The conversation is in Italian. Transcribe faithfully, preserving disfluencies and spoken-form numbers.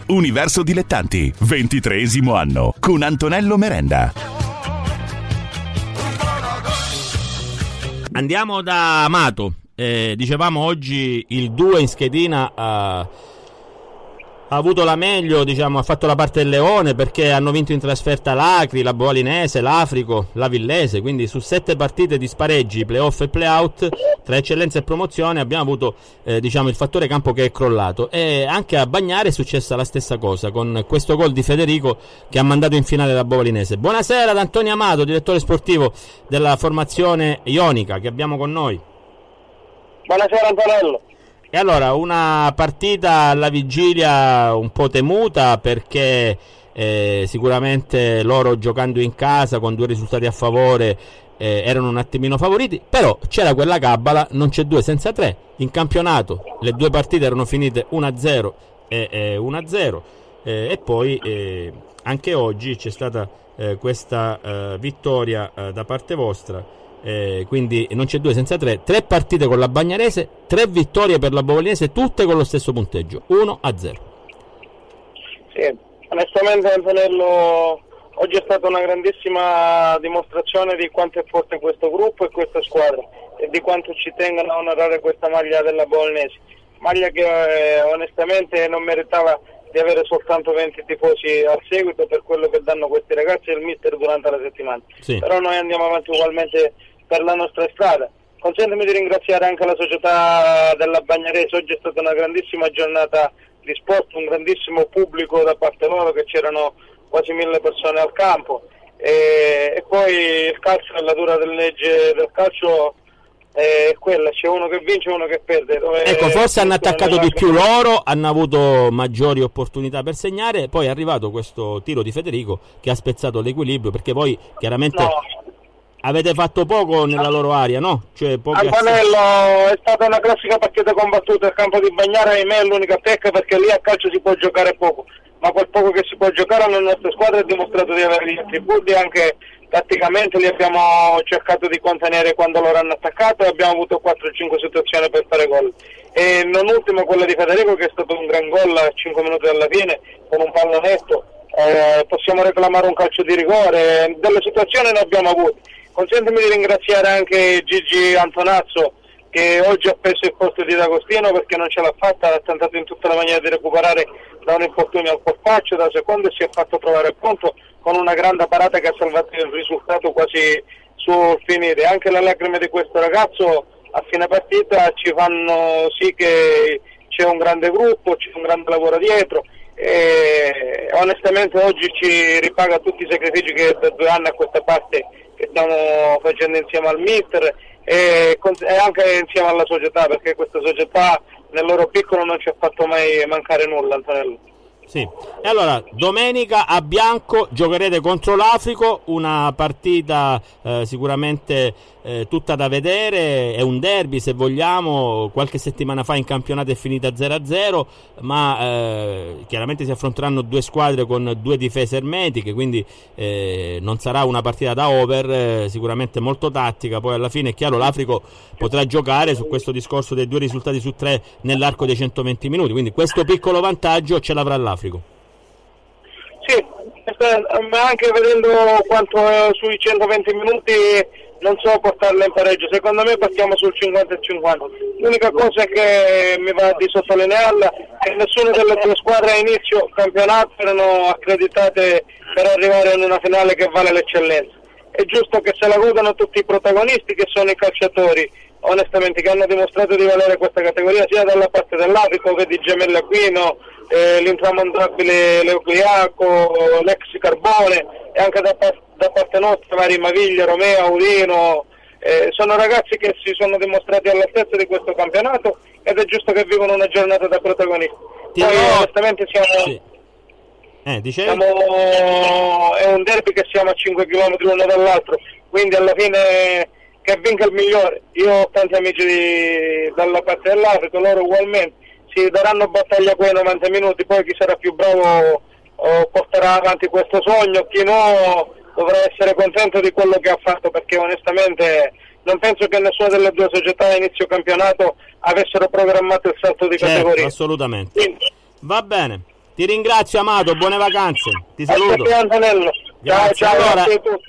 Universo Dilettanti, ventitreesimo anno, con Antonello Merenda. Andiamo da Amato. Eh, dicevamo oggi il due in schedina ha, ha avuto la meglio, diciamo, ha fatto la parte del leone, perché hanno vinto in trasferta l'Acri, la Boalinese, l'Africo, la Villese, quindi su sette partite di spareggi, playoff e playout, tra eccellenza e promozione abbiamo avuto eh, diciamo il fattore campo che è crollato, e anche a Bagnare è successa la stessa cosa con questo gol di Federico che ha mandato in finale la Boalinese. Buonasera ad Antonio Amato, direttore sportivo della formazione ionica, che abbiamo con noi. Buonasera Antonello. E allora, una partita alla vigilia un po' temuta, perché eh, sicuramente loro, giocando in casa con due risultati a favore, eh, erano un attimino favoriti, però c'era quella cabala, non c'è due senza tre. In campionato le due partite erano finite uno a zero e eh, uno a zero, eh, e poi eh, anche oggi c'è stata eh, questa eh, vittoria eh, da parte vostra. Eh, quindi non c'è due senza tre, tre partite con la Bagnarese, tre vittorie per la Bovalinese, tutte con lo stesso punteggio, uno a zero. Sì, onestamente Antonello, oggi è stata una grandissima dimostrazione di quanto è forte questo gruppo e questa squadra, e di quanto ci tengono a onorare questa maglia della Bovalinese, maglia che eh, onestamente non meritava di avere soltanto venti tifosi al seguito, per quello che danno questi ragazzi e il mister durante la settimana. Sì. Però noi andiamo avanti ugualmente per la nostra strada. Consentimi di ringraziare anche la società della Bagnarese. Oggi è stata una grandissima giornata di sport, un grandissimo pubblico da parte loro, che c'erano quasi mille persone al campo, e, e poi il calcio è la dura del legge del calcio, è quella, c'è uno che vince e uno che perde. Dove ecco, forse hanno attaccato di più loro, hanno avuto maggiori opportunità per segnare, poi è arrivato questo tiro di Federico che ha spezzato l'equilibrio, perché voi chiaramente no. avete fatto poco nella loro area, no? Cioè, Antonello, è stata una classica partita combattuta al campo di Bagnara, ahimè è l'unica pecca, perché lì a calcio si può giocare poco, ma quel poco che si può giocare la nostra squadra ha dimostrato di avere gli attributi, anche tatticamente li abbiamo cercato di contenere quando loro hanno attaccato, e abbiamo avuto quattro cinque situazioni per fare gol. E non ultimo quella di Federico, che è stato un gran gol a cinque minuti alla fine con un pallonetto. Eh, possiamo reclamare un calcio di rigore, delle situazioni ne abbiamo avute. Consentimi di ringraziare anche Gigi Antonazzo, che oggi ha preso il posto di D'Agostino perché non ce l'ha fatta, ha tentato in tutta la maniera di recuperare da un infortunio al polpaccio, da secondo, e si è fatto trovare pronto con una grande parata che ha salvato il risultato quasi sul finire. Anche le lacrime di questo ragazzo a fine partita ci fanno sì che c'è un grande gruppo, c'è un grande lavoro dietro, e onestamente oggi ci ripaga tutti i sacrifici che da due anni a questa parte che stiamo facendo insieme al mister e, e anche insieme alla società, perché questa società nel loro piccolo non ci ha fatto mai mancare nulla, Antonello. Sì. E allora, domenica a Bianco giocherete contro l'Africo, una partita eh, sicuramente eh, tutta da vedere, è un derby se vogliamo. Qualche settimana fa in campionato è finita zero a zero, ma eh, chiaramente si affronteranno due squadre con due difese ermetiche, quindi eh, non sarà una partita da over, eh, sicuramente molto tattica. Poi alla fine è chiaro, l'Africo potrà giocare su questo discorso dei due risultati su tre nell'arco dei centoventi minuti, quindi questo piccolo vantaggio ce l'avrà l'Africo. Sì, ma anche vedendo quanto sui centoventi minuti non so portarla in pareggio, secondo me partiamo sul cinquanta e cinquanta. L'unica cosa che mi va di sottolinearla è che nessuna delle due squadre a inizio campionato erano accreditate per arrivare in una finale che vale l'eccellenza. È giusto che se la godano tutti i protagonisti, che sono i calciatori, onestamente, che hanno dimostrato di valere questa categoria sia dalla parte dell'Africo che di Gemelli Aquino, eh, l'intramontabile Leugliaco, l'ex Carbone, e anche da, da parte nostra Mari Maviglia, Romeo, Audino. Eh, sono ragazzi che si sono dimostrati all'altezza di questo campionato ed è giusto che vivono una giornata da protagonisti. Ti Poi no. onestamente siamo... Sì. Eh, siamo è un derby che siamo a cinque chilometri l'uno dall'altro, quindi alla fine che vinca il migliore. Io ho tanti amici di, dalla parte dell'Africa, loro ugualmente si daranno battaglia quei novanta minuti, poi chi sarà più bravo oh, porterà avanti questo sogno, chi no dovrà essere contento di quello che ha fatto, perché onestamente non penso che nessuna delle due società a inizio campionato avessero programmato il salto di certo, categoria. Assolutamente. Quindi, va bene. Ti ringrazio Amato, buone vacanze, ti saluto. Antonello. Ciao, Grazie. ciao, Allora, grazie a tutti.